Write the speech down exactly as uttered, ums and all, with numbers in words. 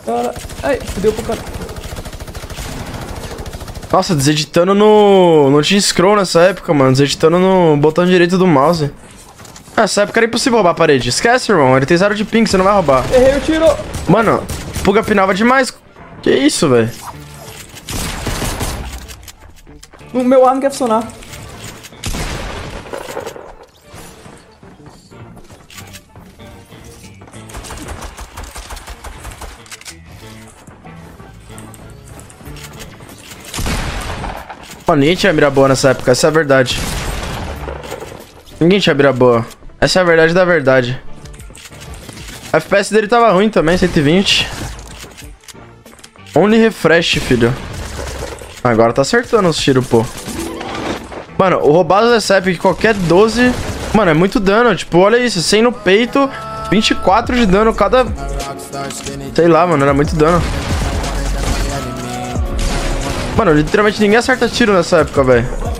Cara... Ai, fudeu pro cara. Nossa, deseditando no... Não tinha scroll nessa época, mano. Deseditando no botão direito do mouse. Nessa época era impossível roubar a parede. Esquece, irmão. Ele tem zero de ping, você não vai roubar. Errei o tiro. Mano, Puga pinava demais. Que isso, velho? O meu ar não quer funcionar. Mano, ninguém tinha mira boa nessa época, essa é a verdade. Ninguém tinha mira boa. Essa é a verdade da verdade. A F P S dele tava ruim também, cento e vinte. Only refresh, filho. Agora tá acertando os tiros, pô. Mano, o roubado dessa época, qualquer doze... Mano, é muito dano. Tipo, olha isso, cem no peito, vinte e quatro de dano cada... Sei lá, mano, era muito dano. Mano, literalmente ninguém acerta tiro nessa época, velho.